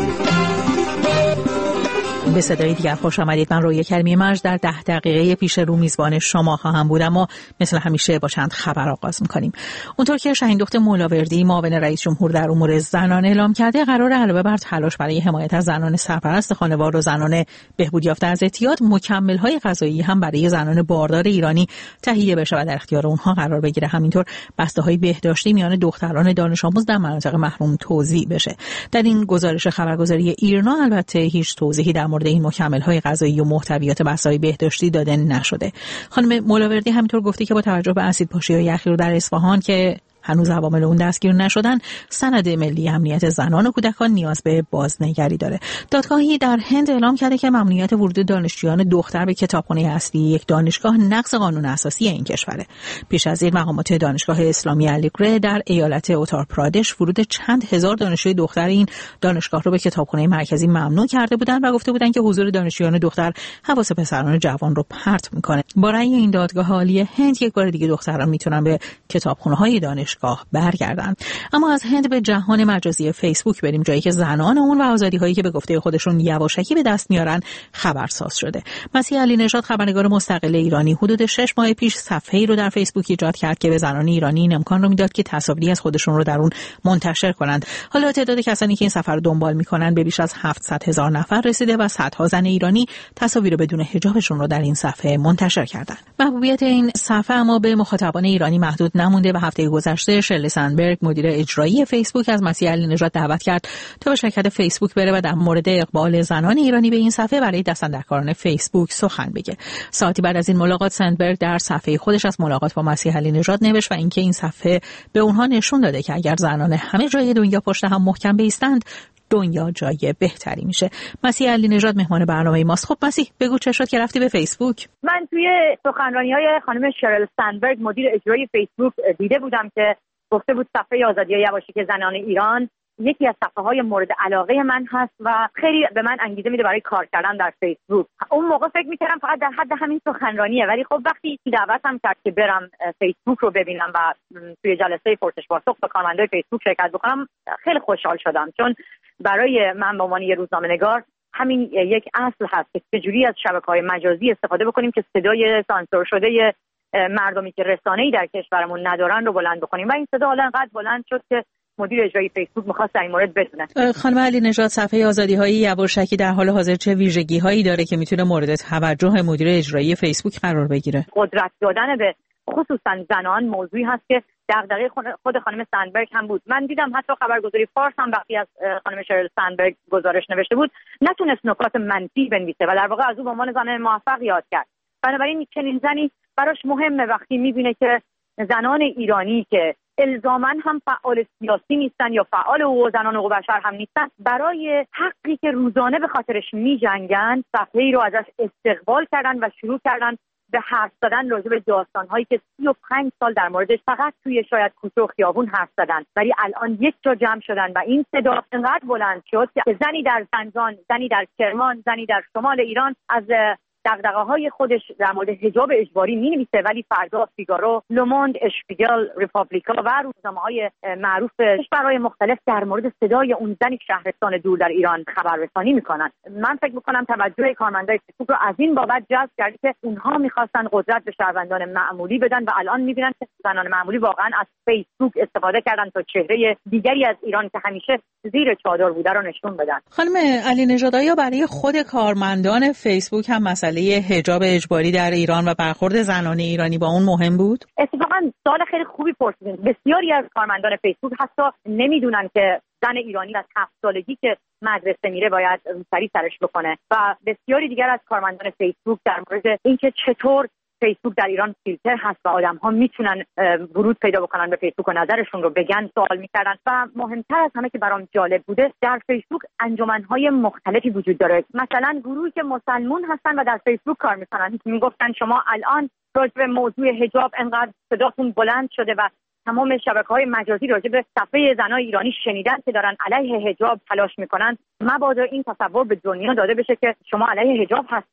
به صدای دیگر خوش آمدید. من رویا کریمی مرج در 10 دقیقه پیش رو میزبان شما خواهم بود، اما مثل همیشه با چند خبر آغاز میکنیم. اونطور که شاهین دخت مولاوردی معاون رئیس جمهور در امور زنان اعلام کرده، قرار علاوه بر تلاش برای حمایت از زنان سرپرست خانوار و زنان بهبود یافته از اعتیاد، مکمل‌های غذایی هم برای زنان باردار ایرانی تهیه بشه و در اختیار اونها قرار بگیره. همینطور بسته‌های بهداشتی میان دختران دانش آموز در مناطق محروم توزیع بشه. در این گزارش خبرگزاری ایرنا البته هیچ توضیحی در مورد این مکمل‌های غذایی و محتویات بسته‌های بهداشتی داده نشده. خانم مولاوردی همینطور گفته که با توجه به اسیدپاشی‌های اخیر در اصفهان که هنوز عوامل اون دستگیر نشدن، سند ملی امنیت زنان و کودکان نیاز به بازنگری داره. دادگاهی در هند اعلام کرده که ممنوعیت ورود دانشجویان دختر به کتابخانه اصلی یک دانشگاه نقض قانون اساسی این کشوره. پیش از این مقامات دانشگاه اسلامی علیگره در ایالت اوتار پرادش ورود چند هزار دانشجوی دختر این دانشگاه رو به کتابخانه مرکزی ممنوع کرده بودند و گفته بودند که حضور دانشجویان دختر حواس پسران جوان رو پرت میکنه. با رأی این دادگاه عالی هند یک بار دیگه دختران میتونن به کتابخانه‌های دانشگاه برگردن. اما از هند به جهان مجازی فیسبوک بریم، جایی که زنان اون و آزادی‌هایی که به گفته خودشون یواشکی به دست میارن خبرساز شده. مسیح علی نژاد، خبرنگار مستقل ایرانی، حدود 6 ماه پیش صفحه‌ای رو در فیسبوک ایجاد کرد که به زنان ایرانی این امکان رو میداد که تصاویری از خودشون رو در اون منتشر کنند. حالا تعداد کسانی که این صفحه رو دنبال میکنن به بیش از 700,000 نفر رسیده و صدها زن ایرانی تصاویر بدون حجابشون رو در این صفحه منتشر کردن. محبوبیت این صفحه اما به مخاطبان ایرانی محدود نمونده و هفته گذشته شرلی سندبرگ، مدیر اجرایی فیسبوک، از مسیح علی نژاد دعوت کرد تا به شرکت فیسبوک بره و در مورد اقبال زنان ایرانی به این صفحه برای دستاندرکاران فیسبوک سخن بگه. ساعتی بعد از این ملاقات سندبرگ در صفحه خودش از ملاقات با مسیح علی نژاد نوشت و اینکه این صفحه به اونها نشون داده که اگر زنان همه جای دنیا پشت هم محکم بایستند، دنیا جای بهتری میشه. مسیح علی نژاد مهمان برنامه ماست. خب مسیح، بگو چه شد که رفتی به فیسبوک؟ من توی سخنرانی‌های خانم شرل سندبرگ، مدیر اجرایی فیسبوک، دیده بودم که گفته بود صفحه آزادی یواشکی زنان ایران یکی از صفحه‌های مورد علاقه من هست و خیلی به من انگیزه میده برای کار کردن در فیسبوک. اون موقع فکر می‌کردم فقط در حد همین سخنرانیه، ولی خب وقتی دعوتم کرد که برم فیسبوک رو ببینم و توی جلسه پرسش پاسخ با کارمندای فیسبوک شرکت بکنم، خیلی خوشحال شدم، چون برای من به عنوان یه روزنامه‌نگار همین یک اصل هست که چجوری از شبکه‌های مجازی استفاده بکنیم که صدای سانسور شده مردمی که رسانه‌ای در کشورمون ندارن رو بلند بکنیم و این صدا حالا انقدر بلند شد که مدیر اجرایی فیسبوک می‌خواست در این مورد بدونه. خانم علی نژاد، صفحه آزادی‌های یواشکی در حال حاضر چه ویژگی‌هایی داره که میتونه مورد توجه مدیر اجرایی فیسبوک قرار بگیره؟ قدرت دادن به خصوصا زنان موضوعی هست که دغدغه خود خانم سندبرگ هم بود. من دیدم حتی خبرگزاری فارس هم وقتی از خانم شرل سندبرگ گزارش نوشته بود نتونست نکات منفی بنویسه و در واقع از او به عنوان زن موفق یاد کرد. بنابراین چنین زنی براش مهمه وقتی می‌بینه که زنان ایرانی که الزاماً هم فعال سیاسی نیستن یا فعال حقوق زنان و حقوق بشر هم نیستن، برای حقی که روزانه به خاطرش می‌جنگن صفحه‌ای رو ازش استقبال کردن و شروع کردن به حرف زدن راجع به داستان‌هایی که 35 سال در موردش فقط توی شاید کوچه و خیابون حرف زدن، ولی الان یک جا جمع شدن و این صدا انقدر بلند شد که زنی در زنجان، زنی در کرمان، زنی در شمال ایران از دغدغه‌های خودش در مورد حجاب اجباری می‌نویسه، ولی فردا فیگارو، لوموند، اشپیگل، ریپابلیکا و روزنامه‌های معروف کشورهای مختلف در مورد صدای اون زنی شهرستان دور در ایران خبررسانی می‌کنن. من فکر می‌کنم توجه کارمندای فیسبوک رو از این بابت جذب کرده که اونها می‌خواستن قدرت به شهروندان معمولی بدن و الان می‌بینن که زنان معمولی واقعاً از فیسبوک استفاده کردن تا چهره دیگری از ایران که همیشه زیر چادر بوده رو نشون بدن. خانم علی نژاد، آیا برای خود کارمندان فیسبوک هم مسئله حجاب اجباری در ایران و برخورد زنان ایرانی با اون مهم بود؟ اتفاقا سوال خیلی خوبی پرسیدین. بسیاری از کارمندان فیسبوک حتی نمیدونن که زن ایرانی از 7 سالگی که مدرسه میره باید روسری سرش بکنه و بسیاری دیگر از کارمندان فیسبوک در مورد اینکه چطور فیسبوک در ایران فیلتر هست و آدم‌ها میتونن ورود پیدا بکنن به فیسبوک و نظرشون رو بگن سوال میکردن. و مهمتر از همه که برام جالب بوده، در فیسبوک انجمن‌های مختلفی وجود داره. مثلا گروهی که مسلمون هستن و در فیسبوک کار میکنن میگفتن شما الان راجع به موضوع حجاب انقدر صداتون بلند شده و تمام شبکه‌های مجازی راجع به صفحه زنای ایرانی شنیدن که دارن علیه حجاب تلاش میکنن، مبادا این تصور به دنیا داده بشه که شما علیه حجاب هستین.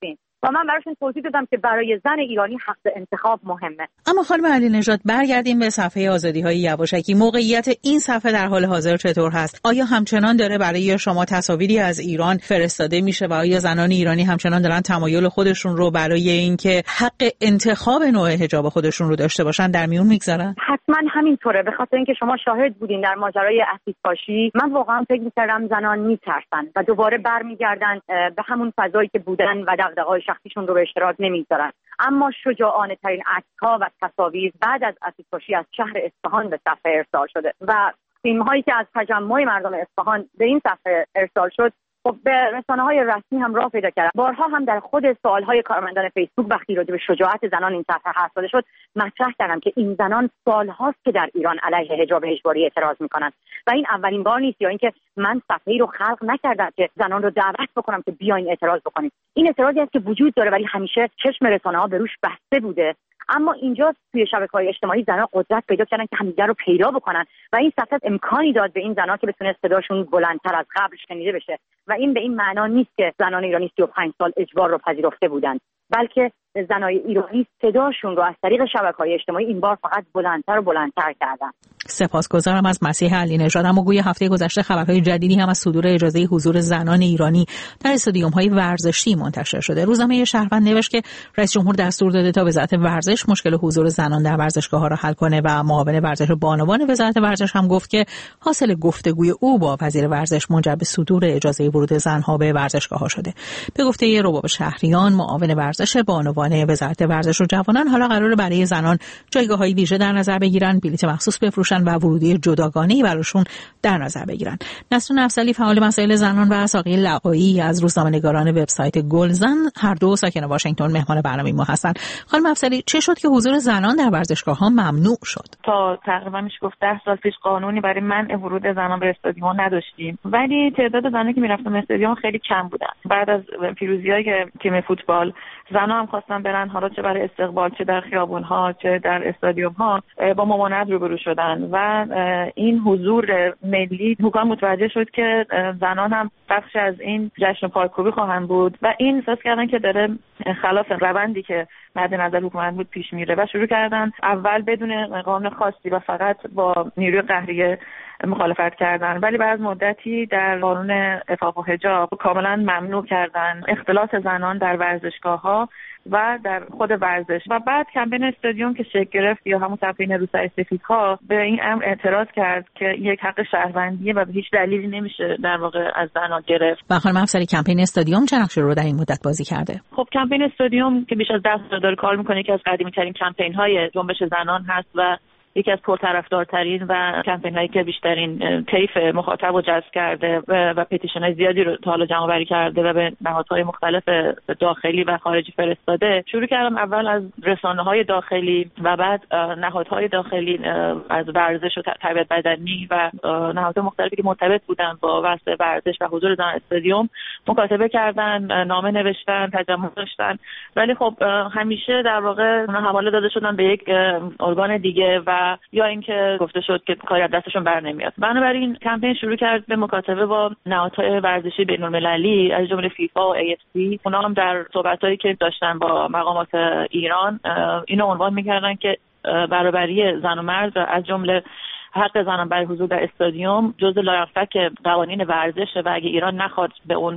و من براشون توضیح دادم که برای زن ایرانی حق انتخاب مهمه. اما خانم علی نژاد، برگردیم به صفحه آزادی‌های یواشکی. موقعیت این صفحه در حال حاضر چطور هست؟ آیا همچنان داره برای شما تصاویری از ایران فرستاده میشه و آیا زنان ایرانی همچنان دارن تمایل خودشون رو برای اینکه حق انتخاب نوع حجاب خودشون رو داشته باشن در میون میگذارن؟ حتما همینطوره، به خاطر اینکه شما شاهد بودین در ماجرای اسیدپاشی. من واقعا فکر می‌کردم زنان میترسن و دوباره برمیگردن به همون فضایی که بودن و دغدغه‌های شخصیشون رو به اشتراک نمیذارن. اما شجاعانه ترین عکس‌ها و تصاویر بعد از اسیدپاشی از شهر اصفهان به صفحه ارسال شده و فیلم‌هایی که از تجمع مردم اصفهان به این صفحه ارسال شد خب به رسانه‌های رسمی هم راه پیدا کرد. بارها هم در خود سوال‌های کارمندان فیسبوک وقتی راجع به شجاعت زنان این صفحه حرف زده شد مطرح کردم که این زنان سال‌هاست که در ایران علیه حجاب اجباری اعتراض می‌کنند و این اولین بار نیست، یا اینکه من صفحه‌ای رو خلق نکردم که زنان رو دعوت بکنم که بیاین اعتراض بکنید. این اعتراضی است که وجود داره ولی همیشه چشم رسانه‌ها به روش بسته بوده. اما اینجا توی شبکه‌های اجتماعی زنان قدرت پیدا کردن که همدیگر رو پیدا بکنن و این صفحه امکانی داد به این زنان که بتونه صداشون بلندتر از قبل شنیده بشه و این به این معنا نیست که زنان ایرانی 35 سال اجبار رو پذیرفته بودن، بلکه زنای ایرانی صداشون رو از طریق شبکه‌های اجتماعی این بار فقط بلندتر و بلندتر کردن. سپاسگزارم از مسیح علی نژاد. اما گویا هفته گذشته خبرهای جدیدی هم از صدور اجازه حضور زنان ایرانی در استادیوم‌های ورزشی منتشر شده. روزنامه شهروند نوشت که رئیس جمهور دستور داده تا وزارت ورزش مشکل حضور زنان در ورزشگاه‌ها را حل کنه و معاون ورزش بانوان وزارت ورزش هم گفت که حاصل گفتگوی او با وزیر ورزش منجر به صدور اجازه ورود زن‌ها به ورزشگاه‌ها شده. به گفته رباب شهریان، معاون ورزش بانوان وزارت ورزش و جوانان حالا قراره برای زنان جایگاه‌های ویژه در نظر بگیرن، بلیط مخصوص بفروشن و ورودی جداگانه‌ای براشون در نظر بگیرن. نسرین افضلی فعال مسائل زنان و ساقی لقایی از روزنامه‌نگاران وبسایت گلزن، هر دو ساکن واشنگتن، مهمان برنامه ما هستند. خانم افضلی، چه شد که حضور زنان در ورزشگاه‌ها ممنوع شد؟ تا تقریبا میشه گفت 10 سال پیش قانونی برای منع ورود زنان به استادیوم نداشتیم، ولی تعداد زنانی که میرفتن استادیوم خیلی کم بودن. بعد از پیروزی‌های تیم فوتبال زنان هم خواستن برن، حالا چه برای استقبال، چه در خیابون‌ها، چه در استادیوم‌ها، با ممانعت روبرو شدن و این حضور ملی حکام متوجه شد که زنان هم بخش از این جشن پایکوبی خواهند بود و این احساس کردن که داره خلاف روندی که مد نظر حکومت بود پیش میره و شروع کردن اول بدون قانون خاصی و فقط با نیروی قهریه مخالفت کردن، ولی بعد از مدتی در قانون عفاف و حجاب کاملا ممنوع کردن اختلاط زنان در ورزشگاه‌ها و در خود ورزش. و بعد کمپین استادیوم که شکل گرفت یا همون صفحه روسای سفیدها به این امر اعتراض کرد که یک حق شهروندیه و به هیچ دلیلی نمیشه در واقع از زنان گرفت. و خانم افسری، کمپین استادیوم چه نقشی رو در این مدت بازی کرده؟ خب کمپین استادیوم که بیش از 10 سال داره کار میکنه که از قدیمی‌ترین کمپین‌های جنبش زنان هست و یکی از پرطرفدارترین و کمپین‌هایی که بیشترین طیف مخاطب رو جذب کرده و پتیشن‌های زیادی رو تا حالا جمع‌آوری کرده و به نهادهای مختلف داخلی و خارجی فرستاده. شروع کردم اول از رسانه‌های داخلی و بعد نهادهای داخلی از ورزش و تربیت بدنی و نهادهای مختلفی که مرتبط بودن با وضع ورزش و حضور زنان استادیوم مکاتبه کردن، نامه نوشتن، تجمع داشتن، ولی خب همیشه در واقع حواله داده شدن به یک ارگان دیگه و یا اینکه گفته شد که کاری از دستشون بر نمیاد. بنابراین کمپین شروع کرد به مکاتبه با نهادهای ورزشی بین‌المللی از جمله فیفا و AFC. اونا هم در صحبتایی که داشتن با مقامات ایران اینو عنوان می‌کردن که برابری زن و مرد از جمله حق زنان برای حضور در استادیوم جزء لایحه‌فک قوانین ورزشه و اگه ایران نخواد به اون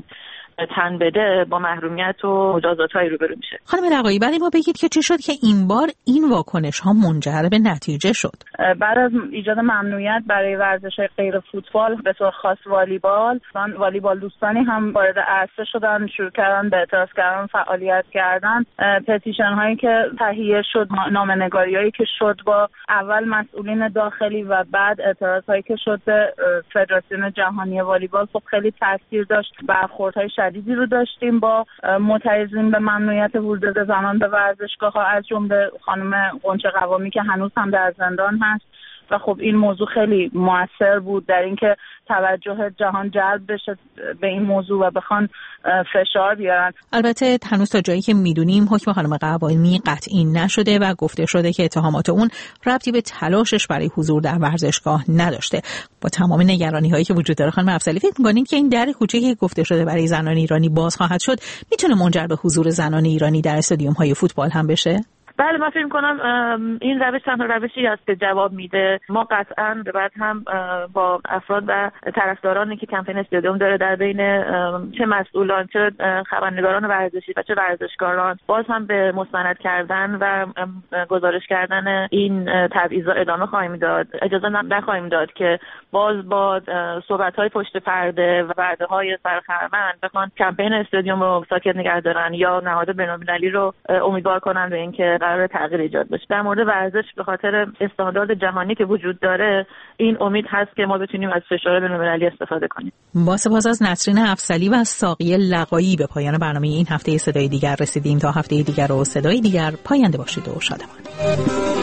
تن بده با محرومیت و مجازات‌های روبرو میشه. خانم لقایی، بعد ما بگید که چی شد که این بار این واکنش‌ها منجر به نتیجه شد؟ بعد از ایجاد ممنوعیت برای ورزش‌های غیر فوتبال به طور خاص والیبال دوستانی هم وارد عرصه شدن، شروع کردن به اعتراض کردن، فعالیت کردن. پتیشن‌هایی که تهیه شد، نامه‌نگاری‌هایی که شد با اول مسئولین داخلی و بعد اعتراضایی که شد به فدراسیون جهانی والیبال خب خیلی تاثیر داشت. برخوردهای شدیدی رو داشتیم با معترضین به ممنوعیت ورود زنان به ورزشگاه‌ها، از جمله خانم غنچه قوامی که هنوز هم در زندان هست و خب این موضوع خیلی موثر بود در اینکه توجه جهان جلب بشه به این موضوع و بخوان فشار بیارن. البته هنوز تا جایی که میدونیم حکم خانم قوائمی قطعی نشده و گفته شده که اتهامات اون ربطی به تلاشش برای حضور در ورزشگاه نداشته. با تمام نگرانی هایی که وجود داره خانم افضلی، فکر می‌کنید که این در کوچیکی که گفته شده برای زنان ایرانی باز خواهد شد میتونه منجر به حضور زنان ایرانی در استادیوم‌های فوتبال هم بشه؟ بله، من فکر کنم این روش تنها روشی است که جواب میده. ما قطعا به بعد هم با افراد و طرفدارانی که کمپین استادیوم داره در بین چه مسئولان، چه خبرنگاران ورزشی و چه ورزشکاران، باز هم به مستند کردن و گزارش کردن این تبعیضا ادامه خواهیم داد. اجازه نخواهیم داد که باز با صحبت‌های پشت پرده و وعده‌های سرخرمند بخوان کمپین استادیوم رو ساکت نگه دارن یا نهاد بین‌المللی رو امیدوار کنن به اینکه قرار تغییر ایجاد بشه. در مورد ورزش به خاطر استاندارد جهانی که وجود داره این امید هست که ما بتونیم از فشار بین‌المللی استفاده کنیم. با سپاس از نسرین افضلی و ساقی لقایی به پایان برنامه این هفته صدای دیگر رسیدیم. تا هفته دیگر و صدای دیگر، پاینده باشید و شادمان.